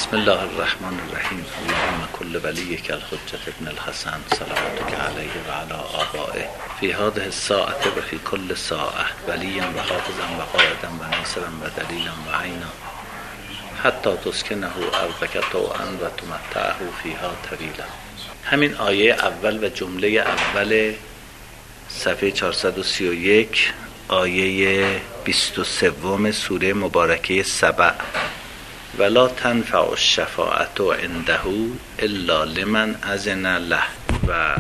بسم الله الرحمن الرحیم. اللهم کل ولیک الحجة ابن الحسن صلواتک علیه و علی آبائه فی هذه الساعة و فی کل ساعة ولیا و حافظا و قائدا و ناصرا و دلیلا و عینا حتی تسکنه ارضک طوعا و تمتعه فیها طویلا. همین آیه اول و جمله اول صفحه 431 آیه 23 سوره مبارکه سبع. ولا تنفع الشفاعة عنده الا لمن اذن له. و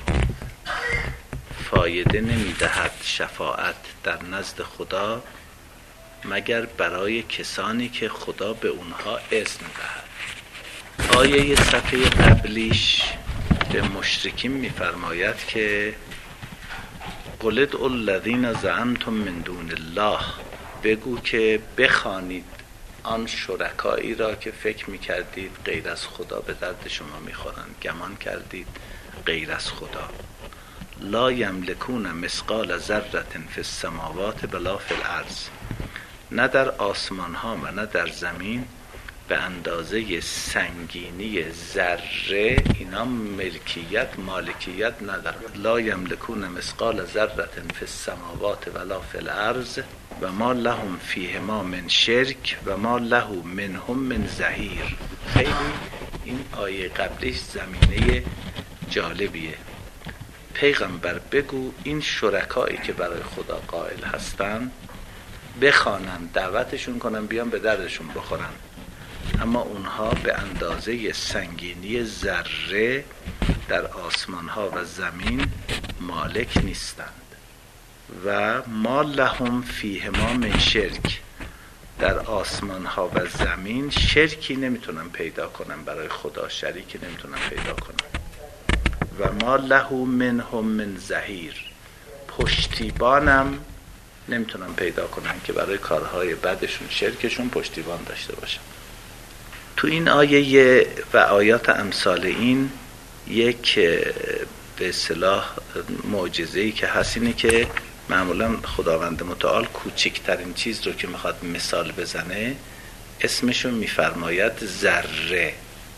فایده نمیدهد شفاعت در نزد خدا مگر برای کسانی که خدا به اونها اذن دهد. آیه صفحه قبلیش به مشرکین میفرماید که قل ادعوا الذین زعمتم من دون الله، بگو که بخوانید آن شرکایی را که فکر میکردید غیر از خدا به درد شما میخورند، گمان کردید غیر از خدا. لا یملکون مثقال ذره فی السماوات ولا فی الارض، نه در آسمان ها و نه در زمین به اندازه سنگینی ذره اینا مالکیت ندارند. لا یملکون مثقال ذره فی السماوات ولا فی الارض و ما لهم فیهما من شرک و ما له منهم من ظهیر. خیلی این آیه قبلیش زمینه جالبیه. پیغمبر بگو این شرکایی که برای خدا قائل هستن بخوانن، دعوتشون کنن بیان به دردشون بخورن، اما اونها به اندازه سنگینی ذره در آسمان ها و زمین مالک نیستند. و ما لهم فیهما من شرک، در آسمان ها و زمین شرکی نمیتونن پیدا کنن برای خدا، شریکی نمیتونن پیدا کنن. و ما له منهم من ظهیر، پشتیبانم نمیتونن پیدا کنن که برای کارهای بدشون شرکشون پشتیبان داشته باشن. تو این آیه و آیات امثال این یک به اصطلاح معجزه‌ای که هست اینه که معمولا خداوند متعال کوچکترین چیز رو که میخواد مثال بزنه اسمشو میفرماید ذره.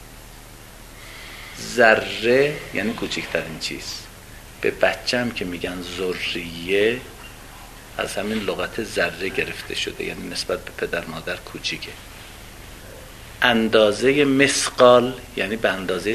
ذره یعنی کوچکترین چیز. به بچه‌م که میگن ذریه از همین لغت ذره گرفته شده، یعنی نسبت به پدر مادر کوچیکه. اندازه مثقال یعنی به اندازه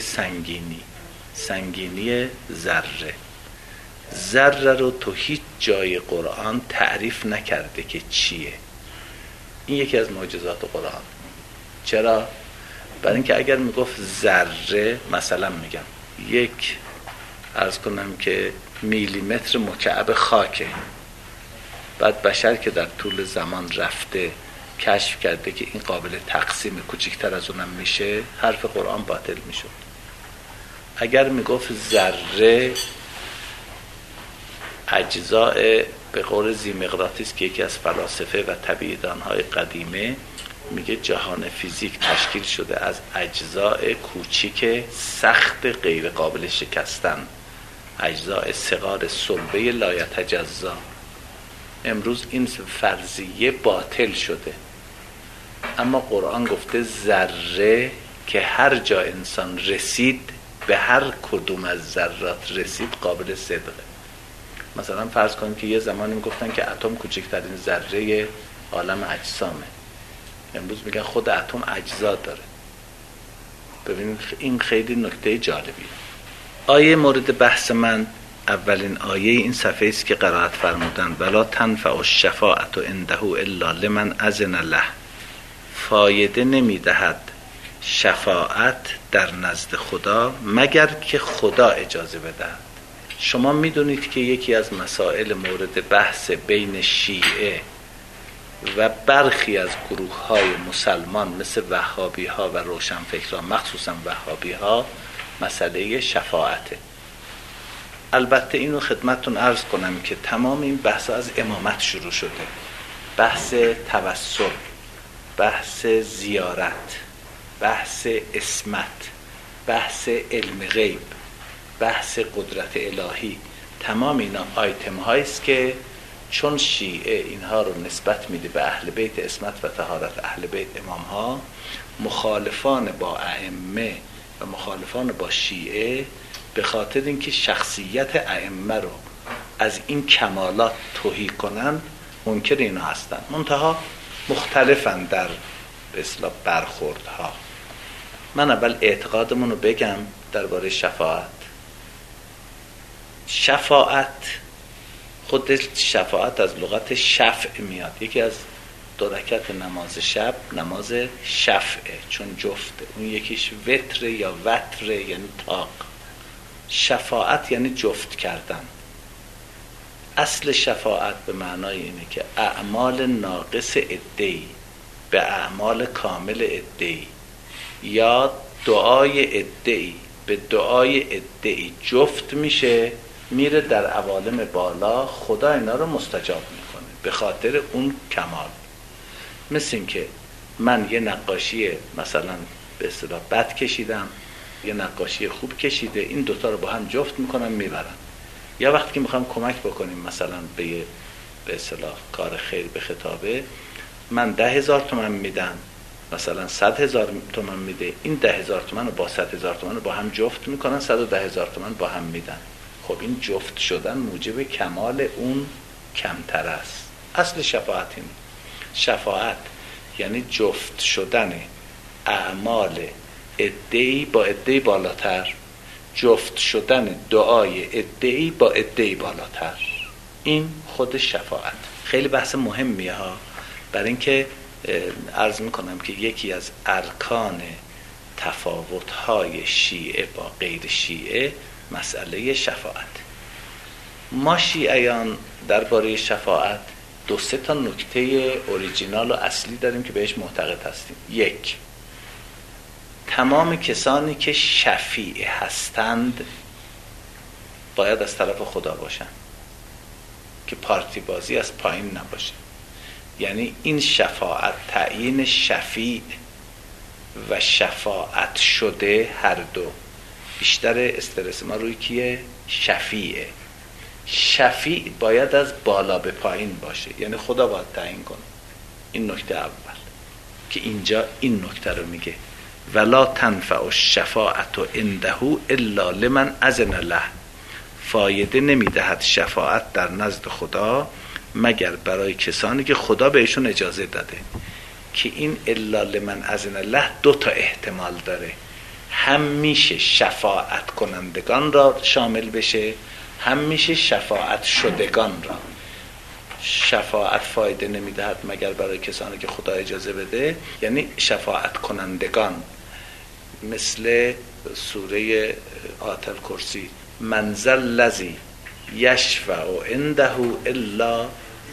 سنگینی ذره. ذره رو تو هیچ جای قرآن تعریف نکرده که چیه. این یکی از معجزات قرآن. چرا؟ برای اینکه اگر میگفت ذره، مثلا میگم یک عرض کنم که میلیمتر مکعب خاکه، بعد بشر که در طول زمان رفته کشف کرده که این قابل تقسیم، کوچکتر از اونم میشه، حرف قرآن باطل میشد. اگر میگفت ذره اجزاء، به قول زیمقراطیس که یکی از فلاسفه و طبیعی‌دانهای قدیمه میگه جهان فیزیک تشکیل شده از اجزاء کوچیک سخت غیر قابل شکستن، اجزاء صغار صلبه لا یتجزا. امروز این فرضیه باطل شده، اما قرآن گفته ذره که هر جا انسان رسید، به هر کدوم از ذرات رسید، قابل صدقه. مثلا فرض کنیم که یه زمانی میگفتن که اتم کوچکترین ذره عالم اجسامه، امروز میگن خود اتم اجزا داره. ببینید این خیلی نکته جالبیه. آیه مورد بحث من اولین آیه این صفحه است که قرائت فرمودن ولا تنفع الشفاعة عنده الا لمن اذن له. فایده نمیدهد شفاعت در نزد خدا مگر که خدا اجازه بدهد. شما میدونید که یکی از مسائل مورد بحث بین شیعه و برخی از گروه های مسلمان مثل وهابی ها و روشنفکران، مخصوصا وهابی ها، مسئله شفاعته. البته اینو خدمتتون عرض کنم که تمام این بحث از امامت شروع شده، بحث توسل، بحث زیارت، بحث اسمت، بحث علم غیب، بحث قدرت الهی. تمام اینا آیتم هاییست که چون شیعه اینها رو نسبت میده به اهل بیت عصمت و طهارت، اهل بیت امام ها، مخالفان با ائمه و مخالفان با شیعه به خاطر اینکه شخصیت ائمه رو از این کمالات تهی کنن منکر اینا هستن. منتها مختلفن در به اصطلاح برخوردها. من اول اعتقادمون رو بگم درباره شفاعت. شفاعت، خود شفاعت از لغت شفع میاد. یکی از دو رکعت نماز شب نماز شفعه، چون جفته. اون یکیش وتر یا وتر یعنی طاق. شفاعت یعنی جفت کردن. اصل شفاعت به معنای اینه که اعمال ناقص عده‌ای به اعمال کامل عده‌ای یا دعای عده‌ای به دعای عده‌ای جفت میشه، میره در عوالم بالا، خدا اینا رو مستجاب میکنه به خاطر اون کمال. مثل این که من یه نقاشی مثلا به اصطلاح بد کشیدم، یه نقاشی خوب کشیده، این دوتا رو با هم جفت میکنم میبرن. یا وقتی که میخوام کمک بکنیم مثلا به اصطلاح کار خیر به خطابه، من 10,000 تومان میدم، مثلا 100,000 تومان میده، این 10,000 تومان رو با 100,000 تومان رو با هم جفت میکنن، 110,000 تومان با هم میدن. خب این جفت شدن موجب کمال اون کمتر است. اصل شفاعت اینه. شفاعت یعنی جفت شدن اعمال عده‌ای با عده‌ای بالاتر، جفت شدن دعای عده‌ای با عده‌ای بالاتر. این خود شفاعت. خیلی بحث مهمیه ها، برای اینکه عرض میکنم که یکی از ارکان تفاوت‌های شیعه با غیر شیعه مسئله شفاعت. ما شیعیان درباره شفاعت 2-3 تا نکته اوریجینال و اصلی داریم که بهش معتقد هستیم. یک، تمام کسانی که شفیع هستند باید از طرف خدا باشن، که پارتی بازی از پایین نباشه. یعنی این شفاعت، تعیین شفیع و شفاعت شده، هر دو بیشتر استرس ما روی کیه؟ شفیعه. شفیع باید از بالا به پایین باشه، یعنی خدا باید تعیین کنه. این نکته اول که اینجا این نکته رو میگه ولا تنفع الشفاعت عنده الا لمن اذن له. فایده نمیدهد شفاعت در نزد خدا مگر برای کسانی که خدا بهشون اجازه داده. که این الا لمن اذن له 2 تا احتمال داره. هم میشه شفاعت کنندگان را شامل بشه، هم میشه شفاعت شدگان را. شفاعت فایده نمیدهد مگر برای کسانی که خدا اجازه بده، یعنی شفاعت کنندگان، مثل سوره آیة الکرسی من ذا الذی یشفع عنده الا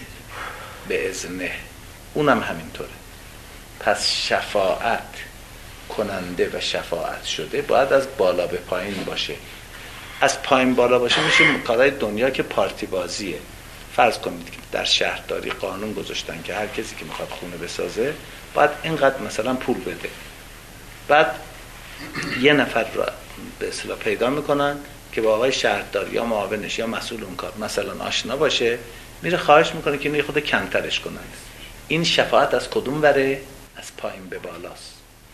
باذنه، اونم همینطوره. پس شفاعت کننده و شفاعت شده باید از بالا به پایین باشه. از پایین بالا باشه میشه کارهای دنیا که پارتی بازیه. فرض کنید که در شهرداری قانون گذاشتن که هر کسی که میخواد خونه بسازه باید اینقدر مثلا پول بده. بعد یه نفر را به اصطلاح پیدا میکنن که با آقای شهردار یا معاونش یا مسئول اون کار مثلا آشنا باشه، میره خواهش میکنه که اینو خود کمترش کنن. این شفاعت از کدوم وره؟ از پایین به بالاست.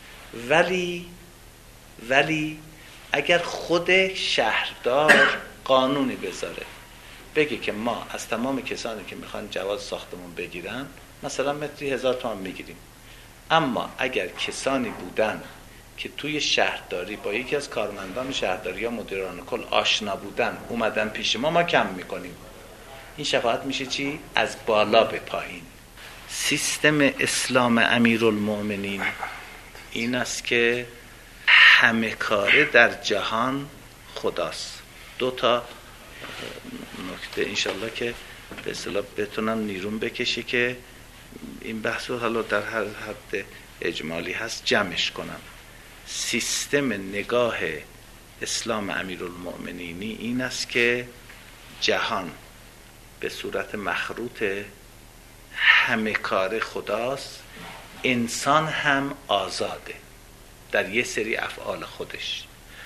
ولی اگر خود شهردار قانونی بذاره بگه که ما از تمام کسانی که میخوان جواز ساختمون بگیرن مثلا متری 1000 تومان میگیریم، اما اگر کسانی بودن که توی شهرداری با یکی از کارمندان شهرداری یا مدیران کل آشنا بودن اومدن پیش ما کم میکنیم. این شفاعت میشه چی؟ از بالا به پایین. سیستم اسلام امیرالمؤمنین این است که همه کاره در جهان خداست. 2 تا نکته انشالله که به اصطلاح بتونم نیرون بکشی که این بحث رو حالا در هر حد اجمالی هست جمعش کنم. سیستم نگاه اسلام امیرالمؤمنینی این است که جهان به صورت مخروط همه کار خداست، انسان هم آزاده در یه سری افعال خودش،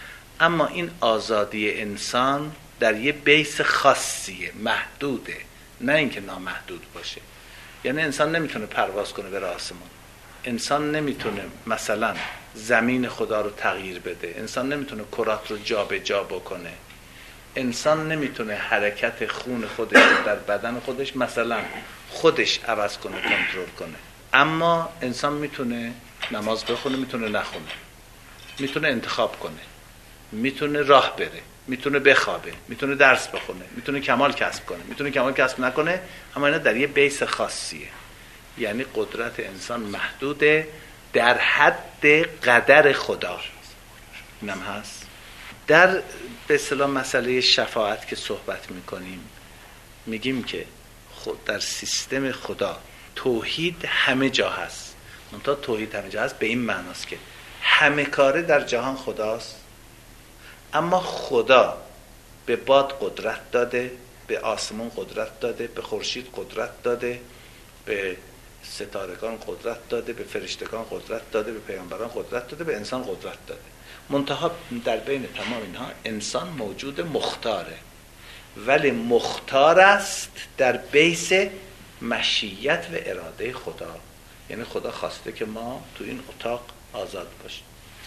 اما این آزادی انسان در یه بیس خاصیه، محدوده، نه اینکه نامحدود باشه. یعنی انسان نمیتونه پرواز کنه بره آسمان، انسان نمیتونه مثلا زمین خدا رو تغییر بده، انسان نمیتونه کرات رو جابجا بکنه، انسان نمیتونه حرکت خون خودش در بدن خودش مثلا خودش عوض کنه، کنترل کنه. اما انسان میتونه نماز بخونه، میتونه نخونه، میتونه انتخاب کنه، میتونه راه بره، میتونه بخوابه، میتونه درس بخونه، میتونه کمال کسب کنه، میتونه کمال کسب نکنه. اما اینا در یه بیس خاصیه. یعنی قدرت انسان محدوده در حد قدر خدا. اینم هست. در به اصطلاح مسئله شفاعت که صحبت میکنیم، میگیم که خود در سیستم خدا توحید همه جا هست. منتها توحید همه جا هست به این معناست که همه کاره در جهان خداست، اما خدا به باد قدرت داده، به آسمان قدرت داده، به خورشید قدرت داده، به ستارگان قدرت داده، به فرشتگان قدرت داده، به پیامبران قدرت داده، به انسان قدرت داده. منتها در بین تمام اینها انسان موجود مختاره، ولی مختار است در بیس مشیت و اراده خدا. یعنی خدا خواسته که ما تو این اتاق آزاد باشیم.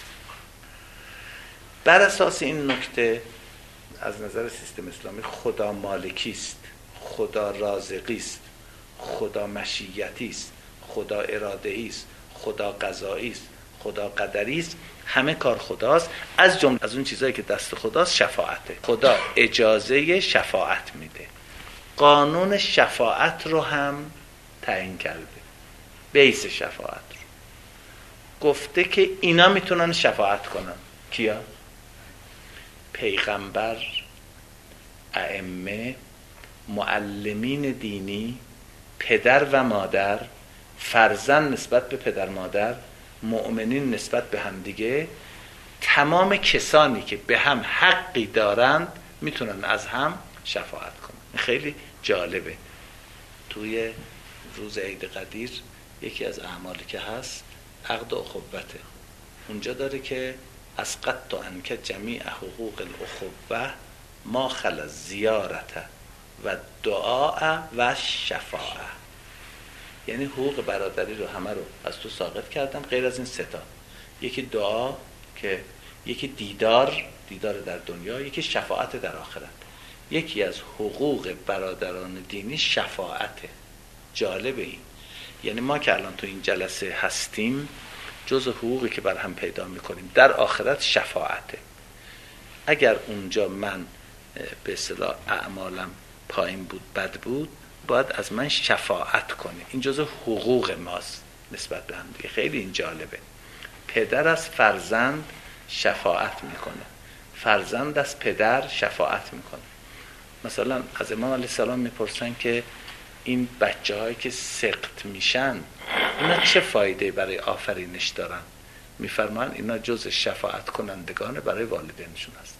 بر اساس این نکته از نظر سیستم اسلامی خدا مالکی است، خدا رازقی است، خدا مشیتی است، خدا اراده‌ای است، خدا قضایی است، خدا قدری است. همه کار خداست. از جمله از اون چیزایی که دست خداست شفاعته. خدا اجازه شفاعت میده، قانون شفاعت رو هم تعیین کرده، بیس شفاعت رو گفته که اینا میتونن شفاعت کنن. کیا؟ پیغمبر، ائمه، معلمین دینی، پدر و مادر، فرزند نسبت به پدر مادر، مؤمنین نسبت به هم دیگه. تمام کسانی که به هم حقی دارند میتونن از هم شفاعت کنن. خیلی جالبه. توی روز عید قدیر یکی از اعمالی که هست عقد اخوته. اونجا داره که اسقطت عنک جمیع حقوق الاخوه ما خلا زیارت و دعاء و شفاعه. یعنی حقوق برادری رو همه رو از تو ساقط کردم غیر از این سه تا. یکی دعا، که یکی دیدار در دنیا، یکی شفاعت در آخرت. یکی از حقوق برادران دینی شفاعته. جالبه این. یعنی ما که الان تو این جلسه هستیم جز حقوقی که بر هم پیدا میکنیم در آخرت شفاعته. اگر اونجا من به اصطلاح اعمالم پایین بود، بد بود، باید از من شفاعت کنه. این جزء حقوق ماست نسبت به هم دیگه. خیلی این جالبه. پدر از فرزند شفاعت میکنه، فرزند از پدر شفاعت میکنه. مثلا از امام علیه السلام میپرسن که این بچه هایی که سقط میشن اینا چه فایده برای آفرینش دارن؟ میفرمان اینا جز شفاعت کنندگان برای والدینشون هستن.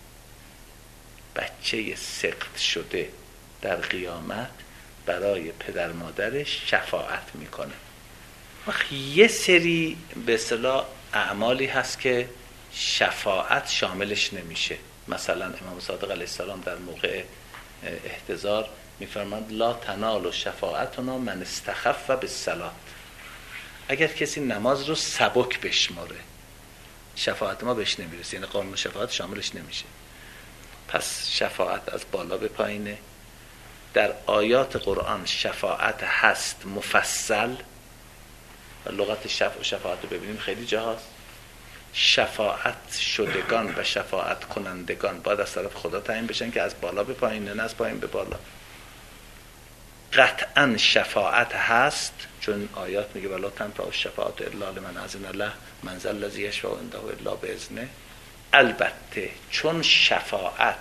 بچه سقط شده در قیامت برای پدر مادرش شفاعت میکنه. یه سری به اصطلاح اعمالی هست که شفاعت شاملش نمیشه. مثلا امام صادق علیه السلام در موقع احتضار میفرماند لا تنال شفاعتنا من استخف بالصلاة. اگر کسی نماز رو سبک بشماره شفاعت ما بهش نمیرسه، یعنی قانون شفاعت شاملش نمیشه. پس شفاعت از بالا به پایینه. در آیات قرآن شفاعت هست مفصل و لغت شفاعت رو ببینیم خیلی جا هست. شفاعت شدگان و شفاعت کنندگان باید از طرف خدا تعیین بشن که از بالا به پایین، نه از پایین به بالا. قطعا شفاعت هست، چون آیات میگه ولا تنفع الشفاعت الا لمن اذن له من ذا الذی یشفع عنده الا باذنه. البته چون شفاعت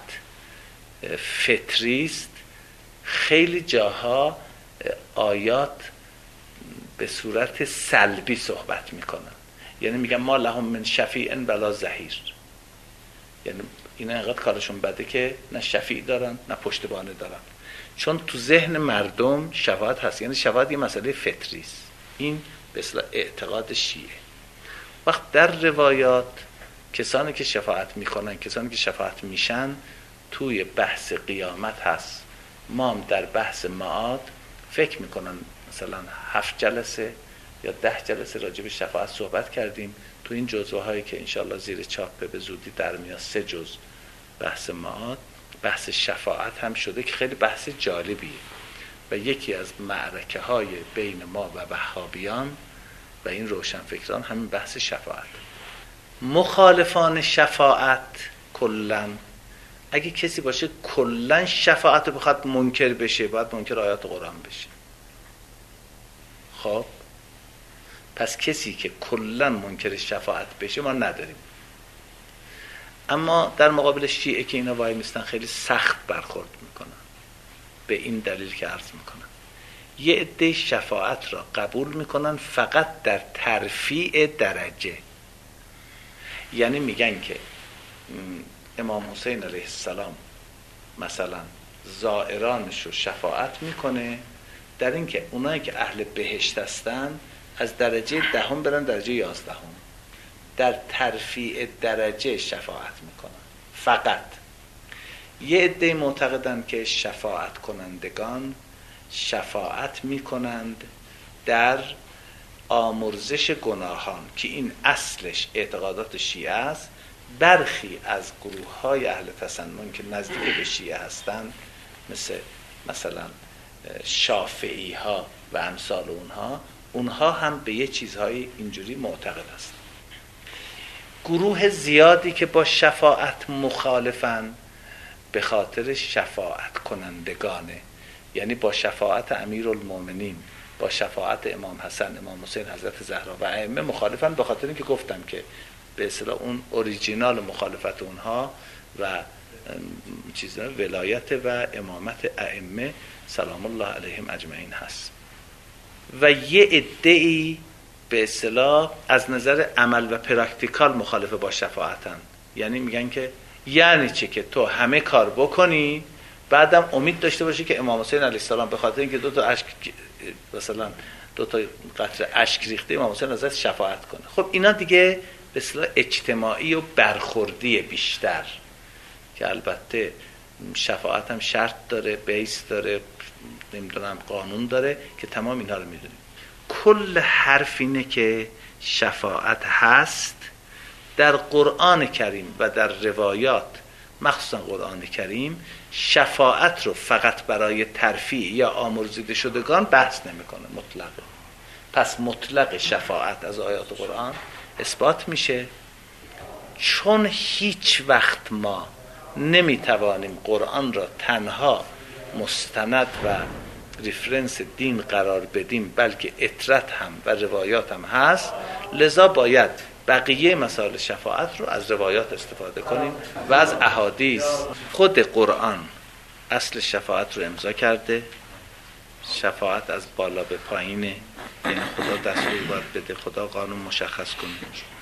فطری است، خیلی جاها آیات به صورت سلبی صحبت میکنن. یعنی میگن ما لهم من شفیع ولا ظهیر. یعنی اینا اینقدر کارشون بده که نه شفیع دارن نه پشتبانه دارن. چون تو ذهن مردم شفاعت هست، یعنی شفاعت یه مسئله فطری است. این به اصطلاح اعتقاد شیعه. وقت در روایات کسانی که شفاعت میکنن، کسانی که شفاعت میشن، توی بحث قیامت هست ما هم در بحث معاد فکر میکنن مثلا 7 جلسه یا 10 جلسه راجع به شفاعت صحبت کردیم. تو این جزوه هایی که انشالله زیر چاپ به زودی در میاد 3 جزء بحث معاد، بحث شفاعت هم شده که خیلی بحث جالبیه و یکی از معرکه های بین ما و وهابیان و این روشنفکران همین بحث شفاعت. مخالفان شفاعت کلن، اگه کسی باشه کلن شفاعت رو بخواد منکر بشه، باید منکر آیات قرآن بشه. خب پس کسی که کلن منکر شفاعت بشه ما نداریم. اما در مقابل شیعه که اینا وای میستن خیلی سخت برخورد میکنن، به این دلیل که عرض میکنن یه عده شفاعت را قبول میکنن فقط در ترفیع درجه. یعنی میگن که امام حسین علیه السلام مثلا زائرانش رو شفاعت میکنه در این که اونایی که اهل بهشت هستن از درجه 10 برن درجه 11، در ترفیع درجه شفاعت میکنن فقط. یه عده معتقدن که شفاعت کنندگان شفاعت میکنند در آمرزش گناهان که این اصلش اعتقادات شیعه است. برخی از گروه های اهل تسنن که نزدیک به شیعه هستند مثلا شافعی ها و امثال اونها هم به یه چیزهای اینجوری معتقد هستند. گروه زیادی که با شفاعت مخالفن به خاطر شفاعت کنندگانه، یعنی با شفاعت امیرالمومنین، با شفاعت امام حسن، امام حسین، حضرت زهرا و ائمه مخالفن، به خاطر اینکه گفتم که به اصطلاح اون اوریجینال مخالفت اونها و چیزا ولایت و امامت ائمه سلام الله علیهم اجمعین هست. و یه عده‌ای به اصطلاح از نظر عمل و پرکتیکال مخالفه با شفاعتن، یعنی میگن که یعنی چه که تو همه کار بکنی بعدم امید داشته باشی که امام حسین علیه السلام به خاطر اینکه 2 تا اشک مثلا 2 تا قطره اشک ریخته امام حسین ازت شفاعت کنه. خب اینا دیگه به اصطلاح اجتماعی و برخوردی بیشتر، که البته شفاعت هم شرط داره، بیس داره، نمیدونم قانون داره که تمام اینا رو میدونیم. کل حرف اینه که شفاعت هست در قرآن کریم و در روایات، مخصوصا قرآن کریم شفاعت رو فقط برای ترفیع یا آمرزیده شدگان بحث نمیکنه، مطلقه. پس مطلق شفاعت از آیات قرآن اثبات میشه. چون هیچ وقت ما نمیتوانیم قرآن را تنها مستند و ریفرنس دین قرار بدیم، بلکه اطرت هم و روایات هم هست، لذا باید بقیه مسائل شفاعت رو از روایات استفاده کنیم و از احادیث. خود قرآن اصل شفاعت رو امضا کرده. شفاعت از بالا به پایینه، یعنی خدا دستور باید بده، خدا قانون مشخص کنه.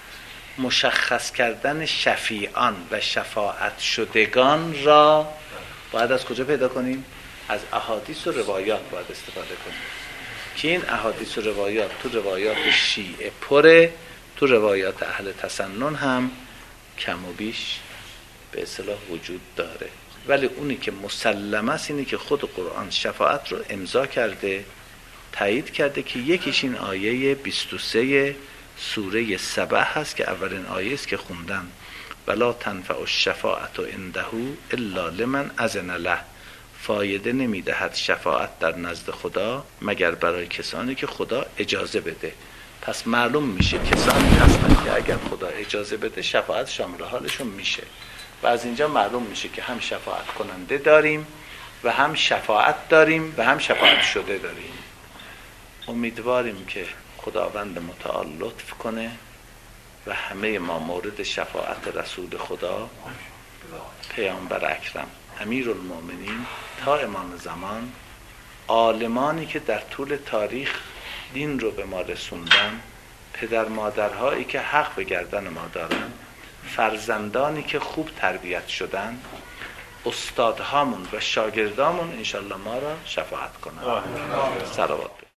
مشخص کردن شفیعان و شفاعت شدگان را باید از کجا پیدا کنیم؟ از احادیث و روایات باید استفاده کنیم که این احادیث و روایات تو روایات شیعه پره، تو روایات اهل تسنن هم کم و بیش به اصطلاح وجود داره. ولی اونی که مسلمه است اینه که خود قرآن شفاعت رو امضا کرده، تایید کرده، که یکیش این آیه 23 سوره سبع هست که اولین آیه است که خوندن، ولا تنفع الشفاعت عنده الا لمن اذن له. فایده نمیدهد شفاعت در نزد خدا مگر برای کسانی که خدا اجازه بده. پس معلوم میشه کسانی هستن که اگر خدا اجازه بده شفاعت شامل حالشون میشه. و از اینجا معلوم میشه که هم شفاعت کننده داریم و هم شفاعت داریم و هم شفاعت شده داریم. امیدواریم که خداوند متعال لطف کنه و همه ما مورد شفاعت رسول خدا پیامبر اکرم امیرالمومنین تا امام زمان، عالمانی که در طول تاریخ دین رو به ما رسوندن، پدر مادرهایی که حق به گردن ما دارن، فرزندانی که خوب تربیت شدن، استادهامون و شاگردامون انشالله ما را شفاعت کنن. صلوات.